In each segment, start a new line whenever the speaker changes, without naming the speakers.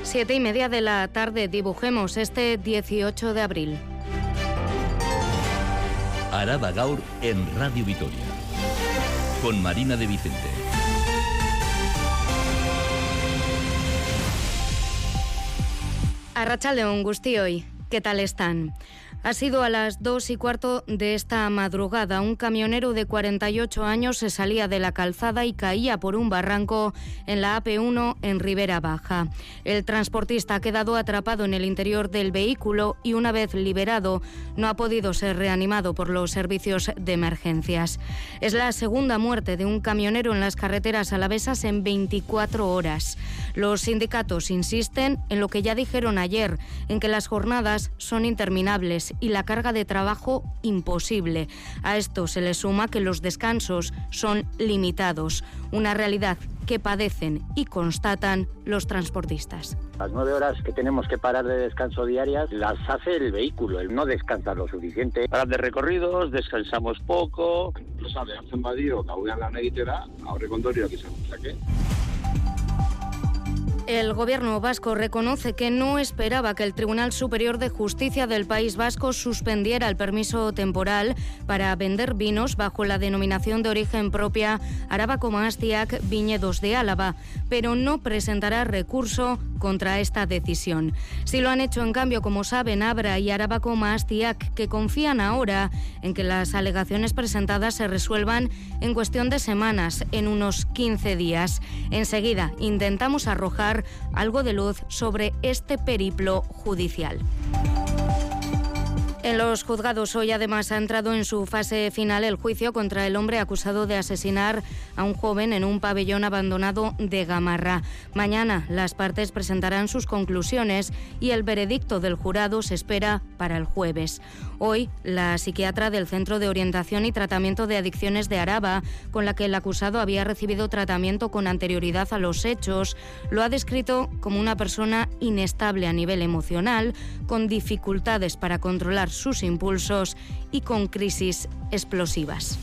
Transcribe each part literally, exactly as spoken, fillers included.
Siete y media de la tarde, dibujemos este dieciocho de abril.
Araba Gaur en Radio Vitoria, con Marina de Vicente.
Arratsaldeon guztioi, ¿qué tal están? Ha sido a las dos y cuarto de esta madrugada. Un camionero de cuarenta y ocho años se salía de la calzada y caía por un barranco en la A P uno en Ribera Baja. El transportista ha quedado atrapado en el interior del vehículo y una vez liberado no ha podido ser reanimado por los servicios de emergencias. Es la segunda muerte de un camionero en las carreteras alavesas en veinticuatro horas. Los sindicatos insisten en lo que ya dijeron ayer, en que las jornadas son interminables y la carga de trabajo imposible. A esto se le suma que los descansos son limitados, una realidad que padecen y constatan los transportistas.
Las nueve horas que tenemos que parar de descanso diarias las hace el vehículo, él no descansa lo suficiente.
Parar de recorridos, descansamos poco.
Enpresa behartzen badio gauean lan egitera, aurrekontuak izan dezake.
El gobierno vasco reconoce que no esperaba que el Tribunal Superior de Justicia del País Vasco suspendiera el permiso temporal para vender vinos bajo la denominación de origen propia Arabako Mahastiak Viñedos de Álava, pero no presentará recurso contra esta decisión. Sí lo han hecho, en cambio, como saben, Abra y Arabako Mahastiak, que confían ahora en que las alegaciones presentadas se resuelvan en cuestión de semanas, en unos quince días. Enseguida intentamos arrojar algo de luz sobre este periplo judicial. En los juzgados hoy además ha entrado en su fase final el juicio contra el hombre acusado de asesinar a un joven en un pabellón abandonado de Gamarra. Mañana las partes presentarán sus conclusiones y el veredicto del jurado se espera para el jueves. Hoy, la psiquiatra del Centro de Orientación y Tratamiento de Adicciones de Araba, con la que el acusado había recibido tratamiento con anterioridad a los hechos, lo ha descrito como una persona inestable a nivel emocional, con dificultades para controlar sus impulsos y con crisis explosivas.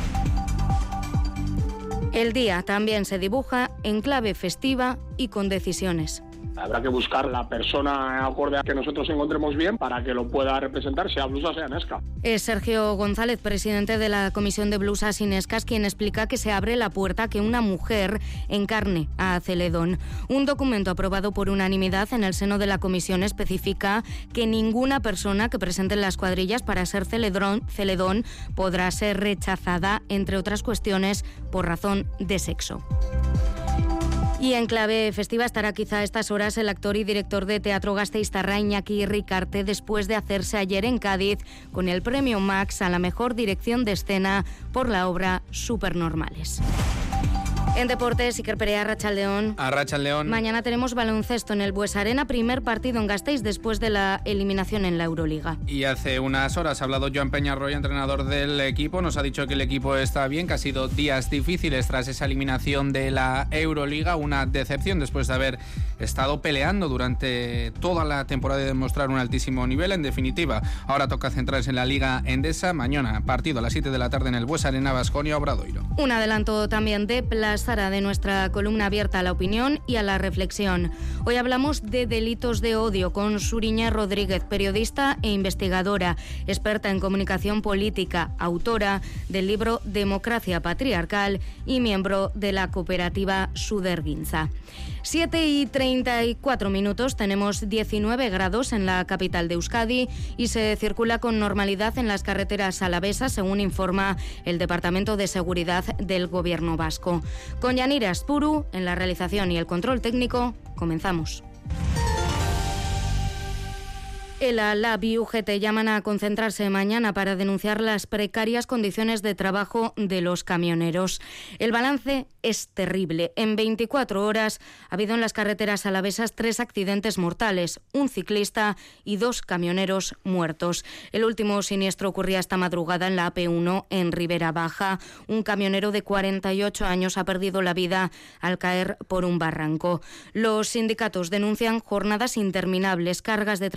El día también se dibuja en clave festiva y con decisiones.
Habrá que buscar la persona acorde a que nosotros encontremos bien para que lo pueda representar, sea blusa, sea Nesca.
Es Sergio González, presidente de la Comisión de Blusas y Nescas, quien explica que se abre la puerta a que una mujer encarne a Celedón. Un documento aprobado por unanimidad en el seno de la comisión especifica que ninguna persona que presente las cuadrillas para ser Celedón, Celedón podrá ser rechazada, entre otras cuestiones, por razón de sexo. Y en clave festiva estará quizá a estas horas el actor y director de teatro gasteiztarra Iñaki Ricarte, después de hacerse ayer en Cádiz con el premio Max a la mejor dirección de escena por la obra Supernormales. En deportes, Iker Perea, Arratsaldeon.
Arratsaldeon.
Mañana tenemos baloncesto en el Buesarena, primer partido en Gasteiz después de la eliminación en la Euroliga.
Y hace unas horas ha hablado Joan Peñarroya, entrenador del equipo. Nos ha dicho que el equipo está bien, que ha sido días difíciles tras esa eliminación de la Euroliga. Una decepción después de haber estado peleando durante toda la temporada y demostrar un altísimo nivel. En definitiva, ahora toca centrarse en la Liga Endesa. Mañana, partido a las siete de la tarde en el Buesarena, Baskonia Obradoiro.
Un adelanto también de Plaza de nuestra columna abierta a la opinión y a la reflexión. Hoy hablamos de delitos de odio con Suriña Rodríguez, periodista e investigadora, experta en comunicación política, autora del libro Democracia Patriarcal y miembro de la cooperativa Sudergintza. siete y treinta y cuatro minutos, tenemos diecinueve grados en la capital de Euskadi y se circula con normalidad en las carreteras alavesas, según informa el Departamento de Seguridad del Gobierno vasco. Con Yanira Aspuru en la realización y el control técnico, comenzamos. ELA, Lab y U G T llaman a concentrarse mañana para denunciar las precarias condiciones de trabajo de los camioneros. El balance es terrible. En veinticuatro horas ha habido en las carreteras alavesas tres accidentes mortales, un ciclista y dos camioneros muertos. El último siniestro ocurría esta madrugada en la A P uno en Ribera Baja. Un camionero de cuarenta y ocho años ha perdido la vida al caer por un barranco. Los sindicatos denuncian jornadas interminables, cargas de trabajo imposibles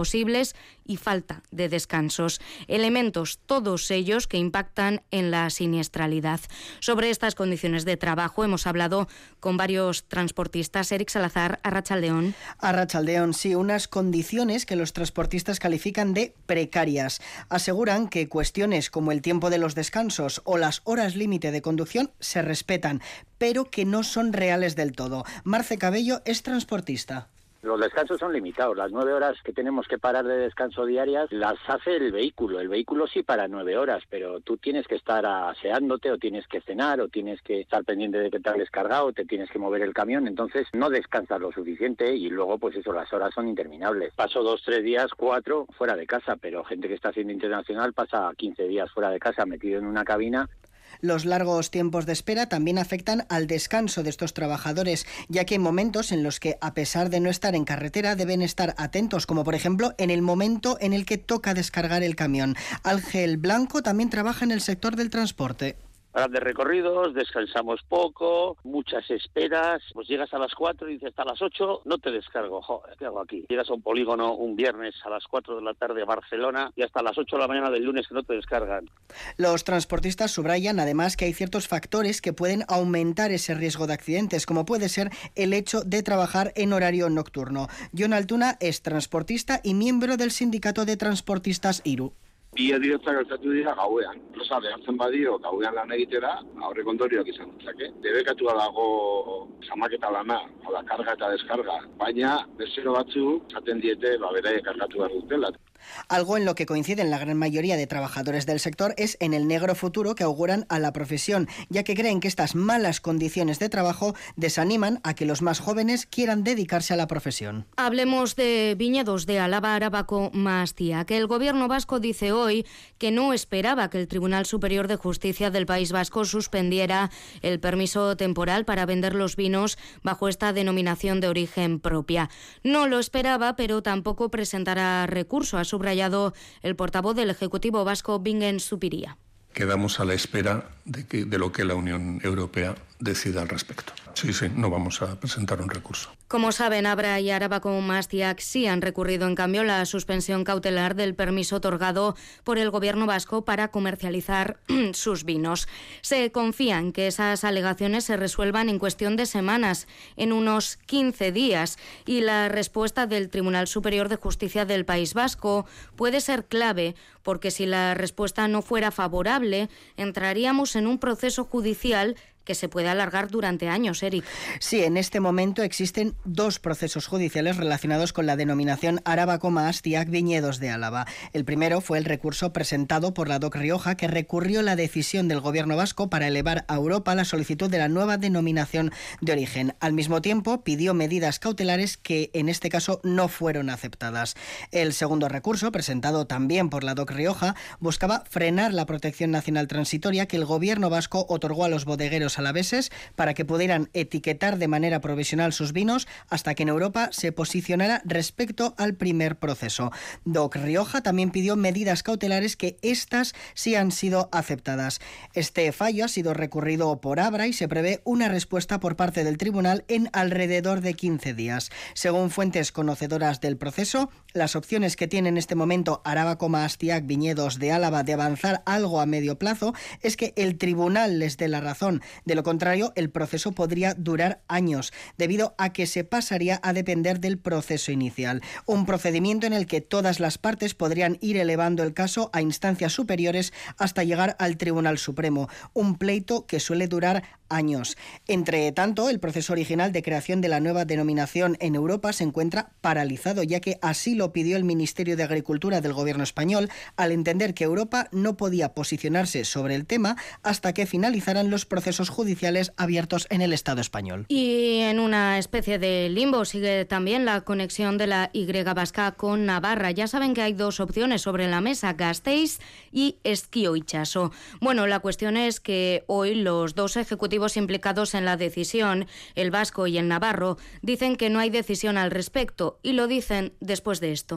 imposibles y falta de descansos. Elementos, todos ellos, que impactan en la siniestralidad. Sobre estas condiciones de trabajo hemos hablado con varios transportistas. Eric Salazar, Arratsaldeon.
Arratsaldeon, sí, unas condiciones que los transportistas califican de precarias. Aseguran que cuestiones como el tiempo de los descansos o las horas límite de conducción se respetan, pero que no son reales del todo. Marce Cabello es transportista.
Los descansos son limitados. Las nueve horas que tenemos que parar de descanso diarias las hace el vehículo. El vehículo sí para nueve horas, pero tú tienes que estar aseándote o tienes que cenar o tienes que estar pendiente de que te has descargado o te tienes que mover el camión. Entonces no descansas lo suficiente y luego pues eso, las horas son interminables. Paso dos, tres días, cuatro fuera de casa, pero gente que está haciendo internacional pasa quince días fuera de casa metido en una cabina.
Los largos tiempos de espera también afectan al descanso de estos trabajadores, ya que hay momentos en los que, a pesar de no estar en carretera, deben estar atentos, como por ejemplo en el momento en el que toca descargar el camión. Ángel Blanco también trabaja en el sector del transporte.
Grandes recorridos, descansamos poco, muchas esperas, pues llegas a las cuatro y dices hasta las ocho no te descargo, joder, ¿qué hago aquí? Llegas a un polígono un viernes a las cuatro de la tarde a Barcelona y hasta las ocho de la mañana del lunes que no te descargan.
Los transportistas subrayan además que hay ciertos factores que pueden aumentar ese riesgo de accidentes, como puede ser el hecho de trabajar en horario nocturno. Jon Altuna es transportista y miembro del sindicato de transportistas IRU.
Bi heriotza gertatu dira gauean. Rosa behartzen badio gauean lan egitera, aurrek ondorioak izan ditzake. Debekatua dago zamaketa lana, hala, karga eta deskarga, baina bezero batzu esaten diete ba beraiek kargatu behar dutela.
Algo en lo que coinciden la gran mayoría de trabajadores del sector es en el negro futuro que auguran a la profesión, ya que creen que estas malas condiciones de trabajo desaniman a que los más jóvenes quieran dedicarse a la profesión.
Hablemos de viñedos de Álava, Arabako Maastia, que el gobierno vasco dice hoy que no esperaba que el Tribunal Superior de Justicia del País Vasco suspendiera el permiso temporal para vender los vinos bajo esta denominación de origen propia. No lo esperaba, pero tampoco presentará recurso, ha subrayado el portavoz del Ejecutivo vasco, Bingen Zupiria.
Quedamos a la espera de, que, de lo que la Unión Europea decida al respecto. Sí, sí, no vamos a presentar un recurso.
Como saben, Abra y Arabako Maastia sí han recurrido, en cambio, la suspensión cautelar del permiso otorgado por el gobierno vasco para comercializar sus vinos. Se confía en que esas alegaciones se resuelvan en cuestión de semanas, en unos quince días, y la respuesta del Tribunal Superior de Justicia del País Vasco puede ser clave, porque si la respuesta no fuera favorable, entraríamos en un proceso judicial que se puede alargar durante años, Eric.
Sí, en este momento existen dos procesos judiciales relacionados con la denominación Arabako Maastia Viñedos de Álava. El primero fue el recurso presentado por la D O C Rioja, que recurrió la decisión del gobierno vasco para elevar a Europa la solicitud de la nueva denominación de origen. Al mismo tiempo, pidió medidas cautelares que en este caso no fueron aceptadas. El segundo recurso, presentado también por la D O C Rioja, buscaba frenar la protección nacional transitoria que el gobierno vasco otorgó a los bodegueros alaveses para que pudieran etiquetar de manera provisional sus vinos hasta que en Europa se posicionara respecto al primer proceso. D O C Rioja también pidió medidas cautelares que estas sí han sido aceptadas. Este fallo ha sido recurrido por Abra y se prevé una respuesta por parte del tribunal en alrededor de quince días. Según fuentes conocedoras del proceso, las opciones que tiene en este momento Arabako Maastia Viñedos de Álava de avanzar algo a medio plazo es que el tribunal les dé la razón. De lo contrario, el proceso podría durar años, debido a que se pasaría a depender del proceso inicial. Un procedimiento en el que todas las partes podrían ir elevando el caso a instancias superiores hasta llegar al Tribunal Supremo. Un pleito que suele durar años. Entre tanto, el proceso original de creación de la nueva denominación en Europa se encuentra paralizado, ya que así lo pidió el Ministerio de Agricultura del Gobierno español, al entender que Europa no podía posicionarse sobre el tema hasta que finalizaran los procesos judiciales abiertos en el Estado español.
Y en una especie de limbo sigue también la conexión de la Y vasca con Navarra. Ya saben que hay dos opciones sobre la mesa, Gasteiz y Ezkio Itxaso. Bueno, la cuestión es que hoy los dos ejecutivos implicados en la decisión, el vasco y el navarro, dicen que no hay decisión al respecto y lo dicen después de esto.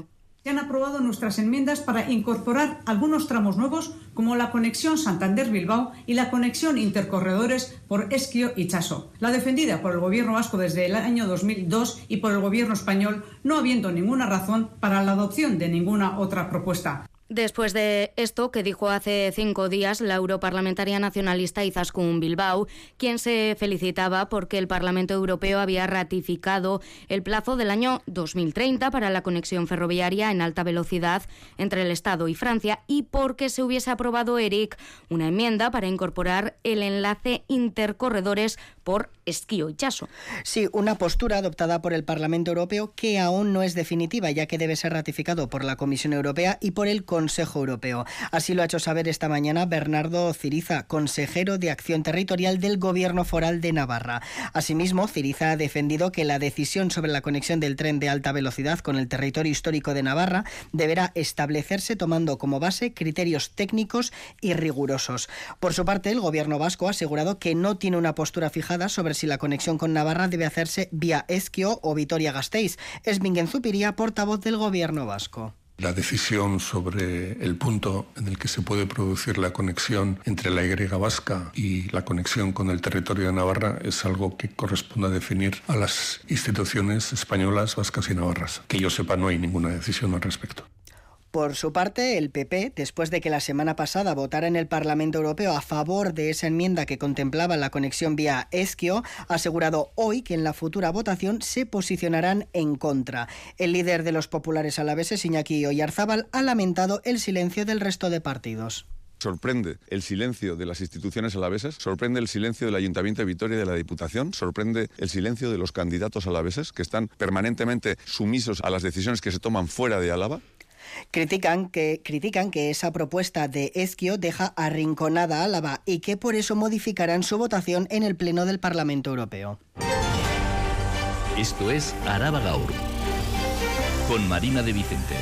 Se han aprobado nuestras enmiendas para incorporar algunos tramos nuevos como la conexión Santander-Bilbao y la conexión intercorredores por Ezkio y Chaso, la defendida por el Gobierno vasco desde el año dos mil dos y por el Gobierno español, no habiendo ninguna razón para la adopción de ninguna otra propuesta.
Después de esto que dijo hace cinco días la europarlamentaria nacionalista Izaskun Bilbao, quien se felicitaba porque el Parlamento Europeo había ratificado el plazo del año dos mil treinta para la conexión ferroviaria en alta velocidad entre el Estado y Francia y porque se hubiese aprobado, Eric, una enmienda para incorporar el enlace intercorredores por Ezkio y Chaso.
Sí, una postura adoptada por el Parlamento Europeo que aún no es definitiva, ya que debe ser ratificado por la Comisión Europea y por el Consejo Europeo. Así lo ha hecho saber esta mañana Bernardo Ciriza, consejero de Acción Territorial del Gobierno Foral de Navarra. Asimismo, Ciriza ha defendido que la decisión sobre la conexión del tren de alta velocidad con el territorio histórico de Navarra deberá establecerse tomando como base criterios técnicos y rigurosos. Por su parte, el Gobierno vasco ha asegurado que no tiene una postura fijada sobre si la conexión con Navarra debe hacerse vía Ezkio o Vitoria-Gasteiz. Es Bingen Zupiria, portavoz del Gobierno vasco.
La decisión sobre el punto en el que se puede producir la conexión entre la Y vasca y la conexión con el territorio de Navarra es algo que corresponde a definir a las instituciones españolas, vascas y navarras. Que yo sepa, no hay ninguna decisión al respecto.
Por su parte, el P P, después de que la semana pasada votara en el Parlamento Europeo a favor de esa enmienda que contemplaba la conexión vía Ezkio, ha asegurado hoy que en la futura votación se posicionarán en contra. El líder de los populares alaveses, Iñaki Oyarzábal, ha lamentado el silencio del resto de partidos.
Sorprende el silencio de las instituciones alavesas, sorprende el silencio del Ayuntamiento de Vitoria y de la Diputación, sorprende el silencio de los candidatos alaveses que están permanentemente sumisos a las decisiones que se toman fuera de Álava.
Critican que, critican que esa propuesta de Ezkio deja arrinconada a Álava y que por eso modificarán su votación en el Pleno del Parlamento Europeo.
Esto es Araba Gaur, con Marina de Vicente.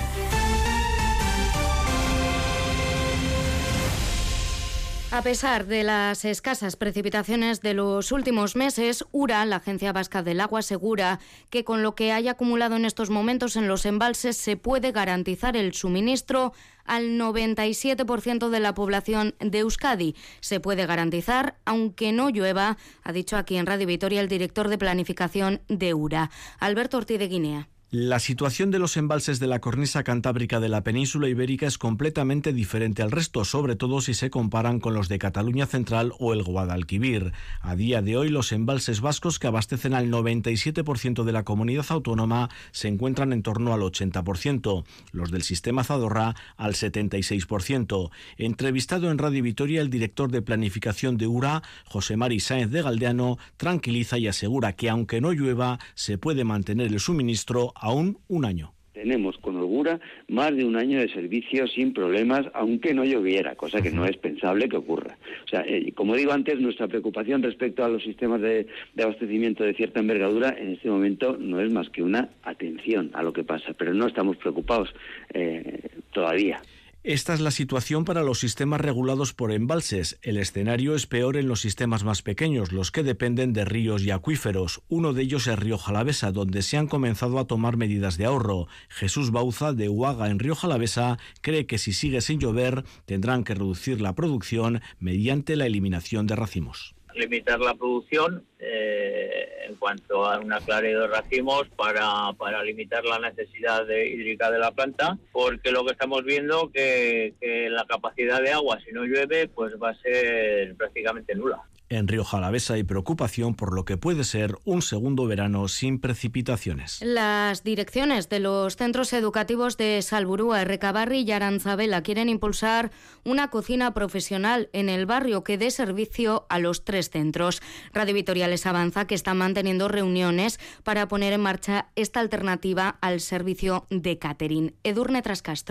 A pesar de las escasas precipitaciones de los últimos meses, URA, la Agencia Vasca del Agua, asegura que con lo que hay acumulado en estos momentos en los embalses se puede garantizar el suministro al noventa y siete por ciento de la población de Euskadi. Se puede garantizar aunque no llueva, ha dicho aquí en Radio Vitoria el director de planificación de URA, Alberto Ortiz de Guinea.
La situación de los embalses de la cornisa cantábrica de la península ibérica es completamente diferente al resto, sobre todo si se comparan con los de Cataluña Central o el Guadalquivir. A día de hoy, los embalses vascos, que abastecen al noventa y siete por ciento de la comunidad autónoma, se encuentran en torno al ochenta por ciento, los del sistema Zadorra al setenta y seis por ciento. Entrevistado en Radio Vitoria, el director de planificación de URA, José Mari Sáenz de Galdeano, tranquiliza y asegura que aunque no llueva, se puede mantener el suministro aún un año.
Tenemos con holgura más de un año de servicio sin problemas, aunque no lloviera, cosa que no es pensable que ocurra. O sea, eh, como digo antes, nuestra preocupación respecto a los sistemas de, de abastecimiento de cierta envergadura en este momento no es más que una atención a lo que pasa, pero no estamos preocupados eh, todavía.
Esta es la situación para los sistemas regulados por embalses. El escenario es peor en los sistemas más pequeños, los que dependen de ríos y acuíferos. Uno de ellos es Rioja Alavesa, donde se han comenzado a tomar medidas de ahorro. Jesús Bauza, de Uaga, en Rioja Alavesa, cree que si sigue sin llover, tendrán que reducir la producción mediante la eliminación de racimos.
Limitar la producción eh, en cuanto a una claridad de racimos para, para limitar la necesidad de, hídrica de la planta, porque lo que estamos viendo que, que la capacidad de agua, si no llueve, pues va a ser prácticamente nula.
En Rioja Alavesa hay preocupación por lo que puede ser un segundo verano sin precipitaciones.
Las direcciones de los centros educativos de Salburúa, Recabarri y Aranzabela quieren impulsar una cocina profesional en el barrio que dé servicio a los tres centros. Radio Vitoria les avanza que están manteniendo reuniones para poner en marcha esta alternativa al servicio de catering. Edurne Trascastro.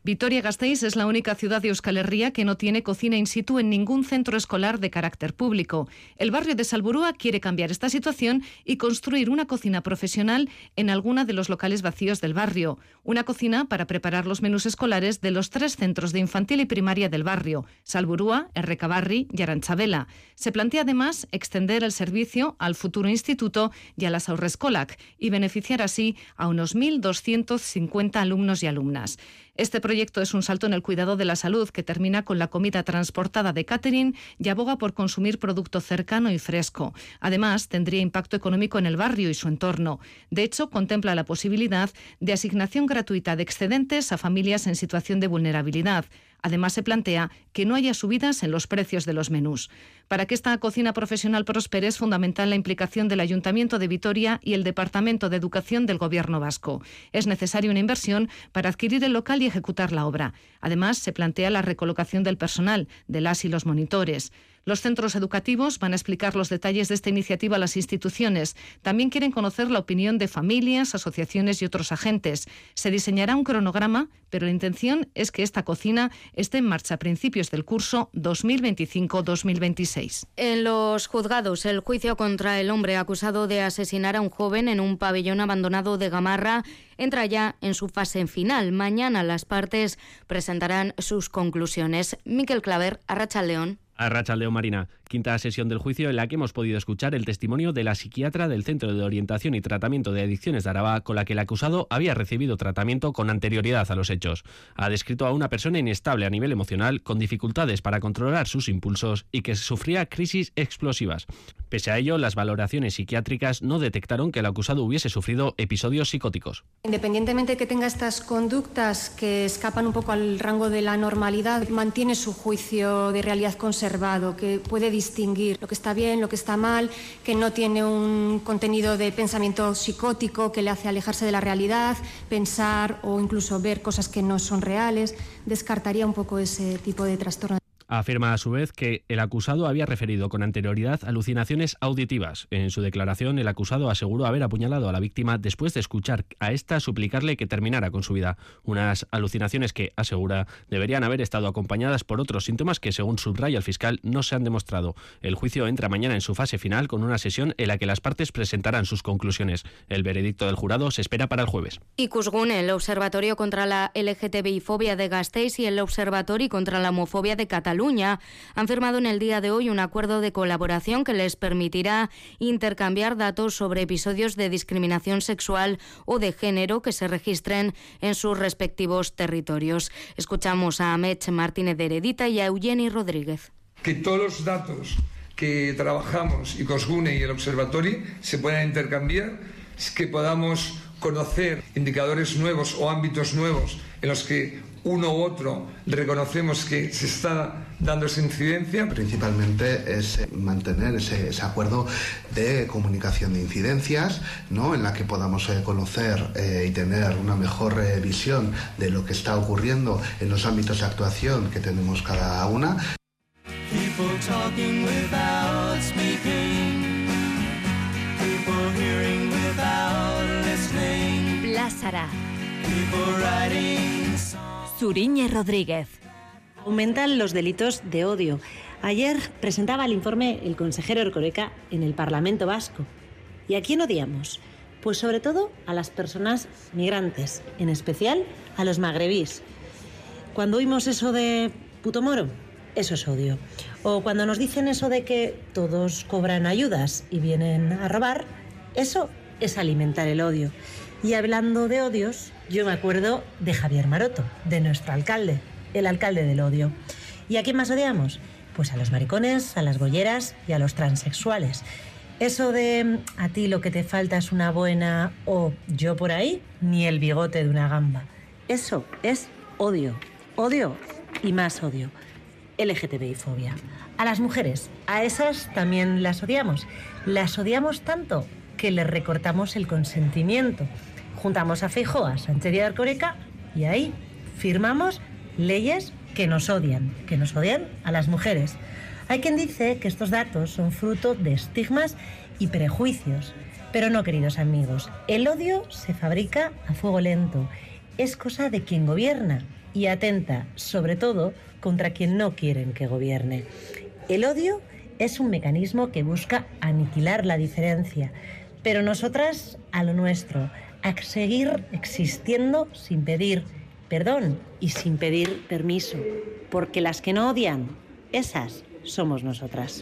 Vitoria-Gasteiz es la única ciudad de Euskal Herria que no tiene cocina in situ en ningún centro escolar de carácter público. El barrio de Salburua quiere cambiar esta situación y construir una cocina profesional en alguna de los locales vacíos del barrio. Una cocina para preparar los menús escolares de los tres centros de infantil y primaria del barrio, Salburua, Errekabarri y Arantzabela. Se plantea además extender el servicio al futuro instituto y a las haurreskolak y beneficiar así a unos mil doscientos cincuenta alumnos y alumnas. Este proyecto es un salto en el cuidado de la salud que termina con la comida transportada de catering y aboga por consumir producto cercano y fresco. Además, tendría impacto económico en el barrio y su entorno. De hecho, contempla la posibilidad de asignación gratuita de excedentes a familias en situación de vulnerabilidad. Además, se plantea que no haya subidas en los precios de los menús. Para que esta cocina profesional prospere es fundamental la implicación del Ayuntamiento de Vitoria y el Departamento de Educación del Gobierno vasco. Es necesaria una inversión para adquirir el local y ejecutar la obra. Además, se plantea la recolocación del personal, de las y los monitores. Los centros educativos van a explicar los detalles de esta iniciativa a las instituciones. También quieren conocer la opinión de familias, asociaciones y otros agentes. Se diseñará un cronograma, pero la intención es que esta cocina esté en marcha a principios del curso dos mil veinticinco dos mil veintiséis.
En los juzgados, el juicio contra el hombre acusado de asesinar a un joven en un pabellón abandonado de Gamarra entra ya en su fase final. Mañana las partes presentarán sus conclusiones. Miquel Claver, Arratsaldeon.
Arratsaldeon, Marina. Quinta sesión del juicio en la que hemos podido escuchar el testimonio de la psiquiatra del Centro de Orientación y Tratamiento de Adicciones de Araba, con la que el acusado había recibido tratamiento con anterioridad a los hechos. Ha descrito a una persona inestable a nivel emocional, con dificultades para controlar sus impulsos y que sufría crisis explosivas. Pese a ello, las valoraciones psiquiátricas no detectaron que el acusado hubiese sufrido episodios psicóticos.
Independientemente de que tenga estas conductas que escapan un poco al rango de la normalidad, mantiene su juicio de realidad conservado, que puede distinguir lo que está bien, lo que está mal, que no tiene un contenido de pensamiento psicótico que le hace alejarse de la realidad, pensar o incluso ver cosas que no son reales. Descartaría un poco ese tipo de trastorno.
Afirma a su vez que el acusado había referido con anterioridad alucinaciones auditivas. En su declaración, el acusado aseguró haber apuñalado a la víctima después de escuchar a esta suplicarle que terminara con su vida. Unas alucinaciones que, asegura, deberían haber estado acompañadas por otros síntomas que, según subraya el fiscal, no se han demostrado. El juicio entra mañana en su fase final con una sesión en la que las partes presentarán sus conclusiones. El veredicto del jurado se espera para el jueves.
Ikusgune, el Observatorio contra la L G T B I-fobia de Gasteiz y el Observatorio contra la homofobia de Cataluña han firmado en el día de hoy un acuerdo de colaboración que les permitirá intercambiar datos sobre episodios de discriminación sexual o de género que se registren en sus respectivos territorios. Escuchamos a Amech Martínez de Heredita y a Eugeni Rodríguez.
Que todos los datos que trabajamos, Ikusgune y el Observatorio, se puedan intercambiar, que podamos conocer indicadores nuevos o ámbitos nuevos en los que uno u otro reconocemos que se está dando esa incidencia.
Principalmente es mantener ese, ese acuerdo de comunicación de incidencias, ¿no?, en la que podamos eh, conocer eh, y tener una mejor eh, visión de lo que está ocurrien los ámbitos de actuación que tenemos cada una. People talking without speaking, people hearing without listening.
Plazara. People writing. Zuriñe Rodríguez.
Aumentan los delitos de odio. Ayer presentaba el informe el consejero Erkoreka en el Parlamento Vasco. ¿Y a quién odiamos? Pues sobre todo a las personas migrantes, en especial a los magrebíes. Cuando oímos eso de puto moro, eso es odio. O cuando nos dicen eso de que todos cobran ayudas y vienen a robar, eso es alimentar el odio. Y hablando de odios, yo me acuerdo de Javier Maroto, de nuestro alcalde, el alcalde del odio. ¿Y a quién más odiamos? Pues a los maricones, a las bolleras y a los transexuales. Eso de a ti lo que te falta es una buena o yo por ahí, ni el bigote de una gamba. Eso es odio. Odio y más odio. L G T B I-fobia. A las mujeres, a esas también las odiamos. Las odiamos tanto que les recortamos el consentimiento. Juntamos a Feijóo, a Sánchez y a Erkoreka y ahí firmamos leyes que nos odian, que nos odian a las mujeres. Hay quien dice que estos datos son fruto de estigmas y prejuicios. Pero no, queridos amigos, el odio se fabrica a fuego lento. Es cosa de quien gobierna y atenta, sobre todo, contra quien no quieren que gobierne. El odio es un mecanismo que busca aniquilar la diferencia, pero nosotras a lo nuestro, a seguir existiendo sin pedir perdón y sin pedir permiso, porque las que no odian, esas somos nosotras.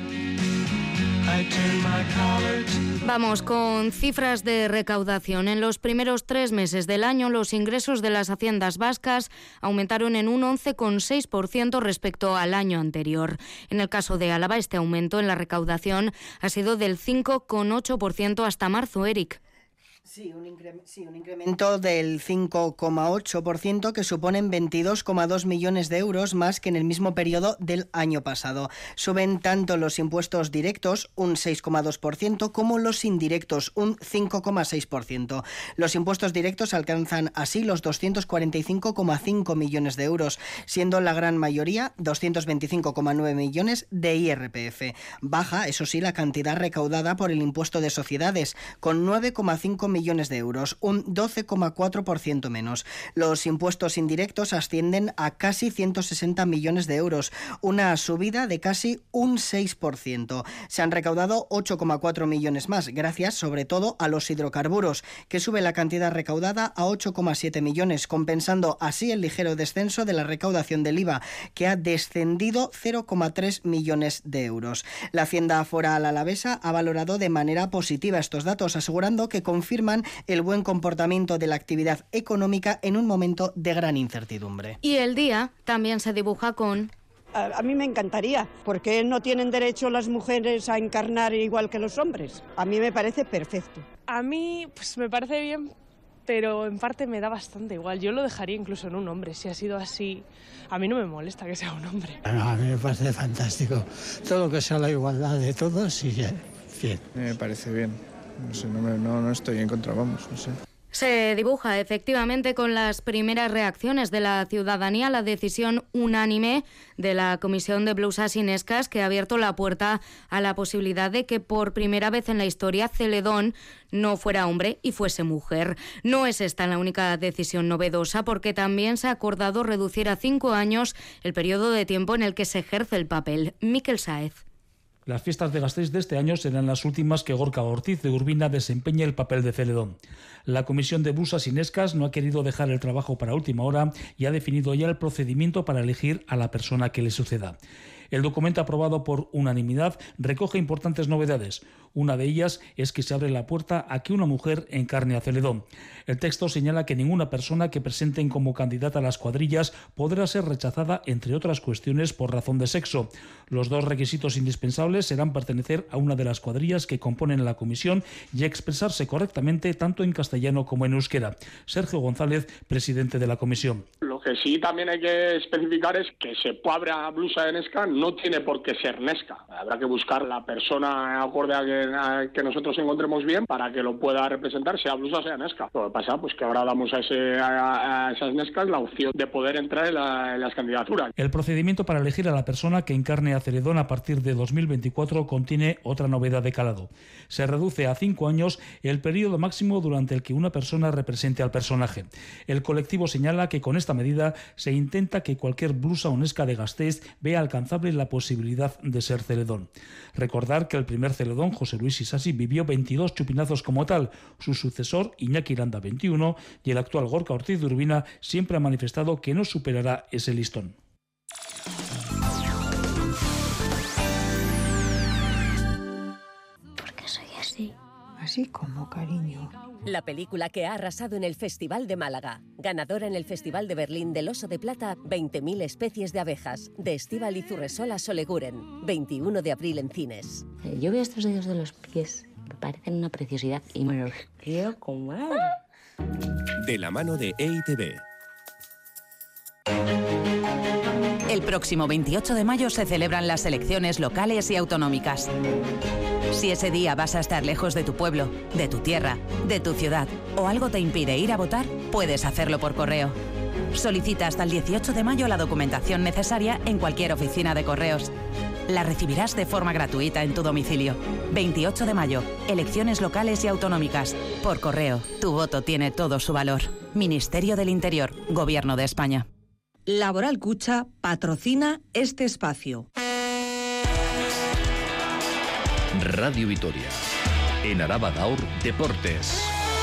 Vamos con cifras de recaudación. En los primeros tres meses del año, los ingresos de las haciendas vascas aumentaron en un once coma seis por ciento respecto al año anterior. En el caso de Álava, este aumento en la recaudación ha sido del cinco coma ocho por ciento hasta marzo, Eric.
Sí, un, incre- sí, un incremento del cinco coma ocho por ciento que suponen veintidós coma dos millones de euros más que en el mismo periodo del año pasado. Suben tanto los impuestos directos, un seis coma dos por ciento, como los indirectos, un cinco coma seis por ciento. Los impuestos directos alcanzan así los doscientos cuarenta y cinco coma cinco millones de euros, siendo la gran mayoría, doscientos veinticinco coma nueve millones, de I R P F. Baja, eso sí, la cantidad recaudada por el impuesto de sociedades, con nueve coma cinco millones de euros, un doce coma cuatro por ciento menos. Los impuestos indirectos ascienden a casi ciento sesenta millones de euros, una subida de casi un seis por ciento. Se han recaudado ocho coma cuatro millones más, gracias sobre todo a los hidrocarburos, que sube la cantidad recaudada a ocho coma siete millones, compensando así el ligero descenso de la recaudación del I V A, que ha descendido cero coma tres millones de euros. La Hacienda Foral alavesa ha valorado de manera positiva estos datos, asegurando que confirman el buen comportamiento de la actividad económica en un momento de gran incertidumbre.
Y el día también se dibuja con...
A, a mí me encantaría, porque no tienen derecho las mujeres a encarnar igual que los hombres. A mí me parece perfecto.
A mí pues me parece bien, pero en parte me da bastante igual. Yo lo dejaría incluso en un hombre, si ha sido así. A mí no me molesta que sea un hombre.
No, a mí me parece fantástico. Todo lo que sea la igualdad de todos y bien.
Me parece bien. No sé, no, me, no, no estoy en contra, vamos, no sé.
Se dibuja efectivamente con las primeras reacciones de la ciudadanía la decisión unánime de la Comisión de Blusas y Nescas, que ha abierto la puerta a la posibilidad de que por primera vez en la historia Celedón no fuera hombre y fuese mujer. No es esta la única decisión novedosa, porque también se ha acordado reducir a cinco años el periodo de tiempo en el que se ejerce el papel. Miquel Sáez.
Las fiestas de Gasteiz de este año serán las últimas que Gorka Ortiz de Urbina desempeñe el papel de Celedón. La Comisión de Blusas y Nescas no ha querido dejar el trabajo para última hora y ha definido ya el procedimiento para elegir a la persona que le suceda. El documento aprobado por unanimidad recoge importantes novedades. Una de ellas es que se abre la puerta a que una mujer encarne a Celedón. El texto señala que ninguna persona que presenten como candidata a las cuadrillas podrá ser rechazada, entre otras cuestiones, por razón de sexo. Los dos requisitos indispensables serán pertenecer a una de las cuadrillas que componen la comisión y expresarse correctamente tanto en castellano como en euskera. Sergio González, presidente de la comisión.
Lo que sí también hay que especificar es que se abra blusa de Nesca no tiene por qué ser Nesca. Habrá que buscar la persona acorde a que, a que nosotros encontremos bien para que lo pueda representar, sea blusa sea Nesca. Lo que pasa pues que ahora damos a, ese, a, a esas Nescas la opción de poder entrar en, la, en las candidaturas.
El procedimiento para elegir a la persona que encarne a Celedón a partir de dos mil veinticuatro contiene otra novedad de calado. Se reduce a cinco años el periodo máximo durante el que una persona represente al personaje. El colectivo señala que con esta medida se intenta que cualquier blusa o Nesca de Gasteiz vea alcanzable la posibilidad de ser Celedón. Recordar que el primer Celedón, José Luis Isasi, vivió veintidós chupinazos como tal. Su sucesor, Iñaki Aranda, veintiuno, y el actual Gorka Ortiz de Urbina siempre ha manifestado que no superará ese listón.
¿Por qué soy así? Así como, cariño.
La película que ha arrasado en el Festival de Málaga. Ganadora en el Festival de Berlín del Oso de Plata, veinte mil especies de abejas, de Estíbal Izurresola Soleguren. veintiuno de abril en cines.
Yo veo estos dedos de los pies, me parecen una preciosidad y me los quiero comer.
De la mano de E I T B.
El próximo veintiocho de mayo se celebran las elecciones locales y autonómicas. Si ese día vas a estar lejos de tu pueblo, de tu tierra, de tu ciudad o algo te impide ir a votar, puedes hacerlo por correo. Solicita hasta el dieciocho de mayo la documentación necesaria en cualquier oficina de correos. La recibirás de forma gratuita en tu domicilio. veintiocho de mayo, elecciones locales y autonómicas. Por correo, tu voto tiene todo su valor. Ministerio del Interior, Gobierno de España.
Laboral Cucha patrocina este espacio.
Radio Vitoria. En Araba Gaur Deportes.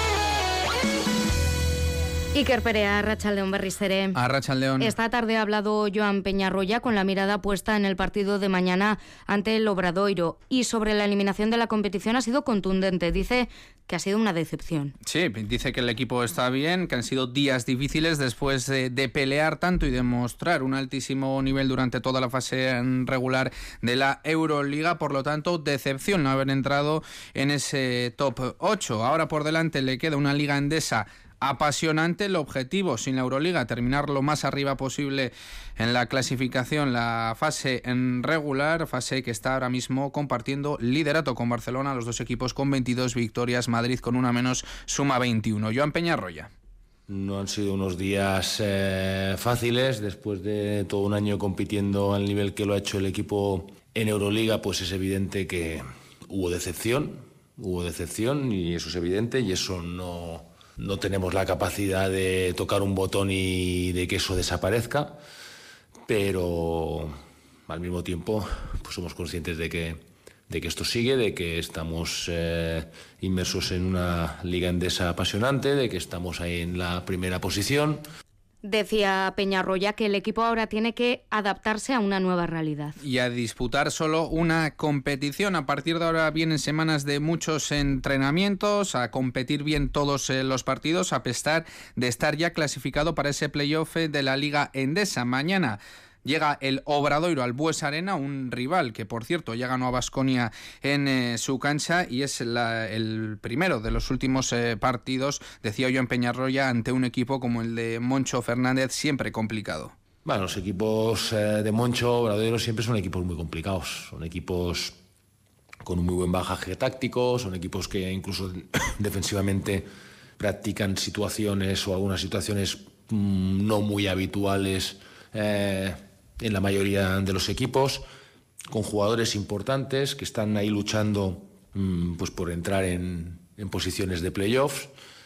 Iker Perea, Arratsaldeon berriz ere.
Arratsaldeon.
Esta tarde ha hablado Joan Peñarroya con la mirada puesta en el partido de mañana ante el Obradoiro y sobre la eliminación de la competición ha sido contundente. Dice que ha sido una decepción.
Sí, dice que el equipo está bien, que han sido días difíciles después de, de pelear tanto y demostrar un altísimo nivel durante toda la fase regular de la Euroliga. Por lo tanto, decepción no haber entrado en ese top ocho. Ahora por delante le queda una Liga Endesa apasionante. El objetivo, sin la Euroliga, terminar lo más arriba posible en la clasificación, la fase en regular, fase que está ahora mismo compartiendo liderato con Barcelona, los dos equipos con veintidós victorias, Madrid con una menos suma veintiuno. Joan Peñarroya.
No han sido unos días eh, fáciles, después de todo un año compitiendo al nivel que lo ha hecho el equipo en Euroliga, pues es evidente que hubo decepción, hubo decepción y eso es evidente y eso no... No tenemos la capacidad de tocar un botón y de que eso desaparezca, pero al mismo tiempo pues somos conscientes de que, de que esto sigue, de que estamos eh, inmersos en una liga endesa apasionante, de que estamos ahí en la primera posición.
Decía Peñarroya que el equipo ahora tiene que adaptarse a una nueva realidad.
Y a disputar solo una competición. A partir de ahora vienen semanas de muchos entrenamientos, a competir bien todos eh, los partidos, a pesar de estar ya clasificado para ese playoff de la Liga Endesa. Mañana llega el Obradoiro al Bues Arena, un rival que, por cierto, ya ganó a Baskonia en eh, su cancha y es la, el primero de los últimos eh, partidos, decía Joan Peñarroya, ante un equipo como el de Moncho Fernández, siempre complicado.
Bueno, los equipos eh, de Moncho, Obradoiro, siempre son equipos muy complicados. Son equipos con un muy buen bagaje táctico, son equipos que incluso defensivamente practican situaciones o algunas situaciones mmm, no muy habituales eh, en la mayoría de los equipos, con jugadores importantes que están ahí luchando mmm, pues por entrar en, en posiciones de playoffs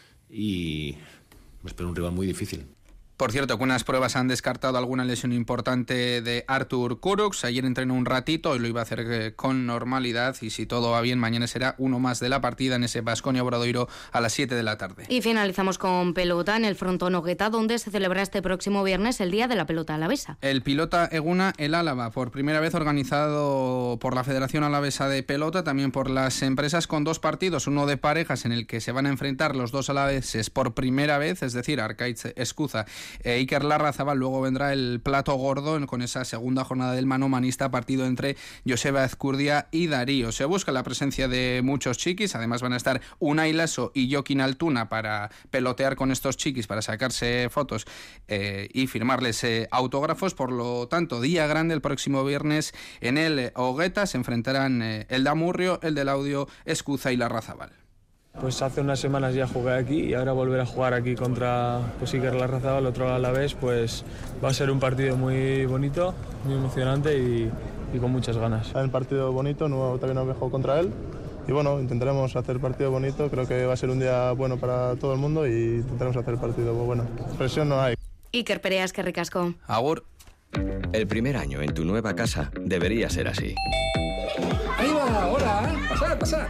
y me espera un rival muy difícil.
Por cierto, que unas pruebas han descartado alguna lesión importante de Artur Kurucs. Ayer entrenó un ratito y lo iba a hacer con normalidad. Y si todo va bien, mañana será uno más de la partida en ese Baskonia Obradoiro a las siete de la tarde.
Y finalizamos con pelota en el Frontón Ogueta, donde se celebra este próximo viernes el Día de la Pelota Alavesa.
El Pilota Eguna el Álava, por primera vez organizado por la Federación Alavesa de Pelota, también por las empresas, con dos partidos. Uno de parejas en el que se van a enfrentar los dos alaveses por primera vez, es decir, Arkaitz Escuza e Iker Larrazabal. Luego vendrá el plato gordo con esa segunda jornada del manomanista, partido entre Joseba Ezcurdia y Darío. Se busca la presencia de muchos chiquis, además van a estar Unai Laso y Joaquín Altuna para pelotear con estos chiquis, para sacarse fotos eh, y firmarles eh, autógrafos. Por lo tanto, día grande el próximo viernes en el Ogueta. Se enfrentarán eh, el Damurrio, el del Audio, Escuza y Larrazabal.
Pues hace unas semanas ya jugué aquí y ahora volver a jugar aquí contra pues, Iker Larrazabal, otro a la vez, pues va a ser un partido muy bonito, muy emocionante y, y con muchas ganas.
Es un partido bonito, no, todavía no me juego contra él y bueno, intentaremos hacer partido bonito, creo que va a ser un día bueno para todo el mundo y intentaremos hacer el partido bueno. Presión no hay.
Iker Perea, eskerrik asko.
Agur.
El primer año en tu nueva casa debería ser así.
Ahí va, hola, pasad, pasad.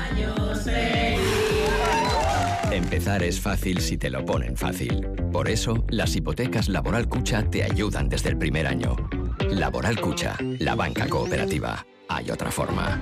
Empezar es fácil si te lo ponen fácil. Por eso, las hipotecas Laboral Cucha te ayudan desde el primer año. Laboral Cucha, la banca cooperativa. Hay otra forma.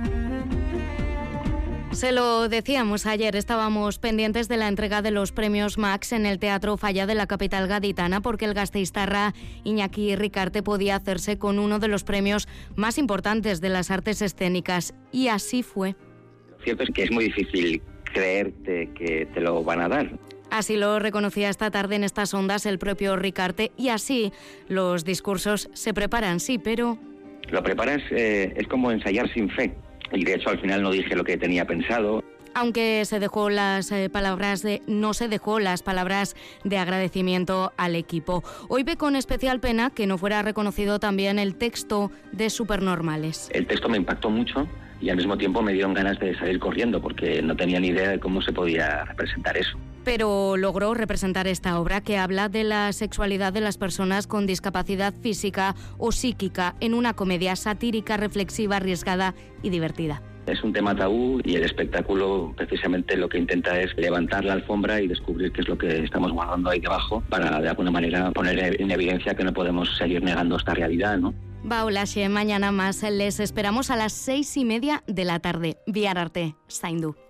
Se lo decíamos ayer, estábamos pendientes de la entrega de los premios Max en el Teatro Falla de la capital gaditana, porque el gasteiztarra Iñaki Ricarte podía hacerse con uno de los premios más importantes de las artes escénicas. Y así fue.
Lo cierto es que es muy difícil creerte que te lo van a dar.
Así lo reconocía esta tarde en estas ondas el propio Ricarte, y así los discursos se preparan, sí, pero...
Lo preparas, eh, es como ensayar sin fe, y de hecho al final no dije lo que tenía pensado.
Aunque se dejó las eh, palabras de, no se dejó las palabras de agradecimiento al equipo. Hoy ve con especial pena que no fuera reconocido también el texto de Supernormales.
El texto me impactó mucho y al mismo tiempo me dieron ganas de salir corriendo porque no tenía ni idea de cómo se podía representar eso.
pero logró representar esta obra que habla de la sexualidad de las personas con discapacidad física o psíquica en una comedia satírica, reflexiva, arriesgada y divertida.
Es un tema tabú y el espectáculo precisamente lo que intenta es levantar la alfombra y descubrir qué es lo que estamos guardando ahí debajo para de alguna manera poner en evidencia que no podemos seguir negando esta realidad, ¿no?
Baulaxe, mañana más les esperamos a las seis y media de la tarde. Bihar arte, zaindu.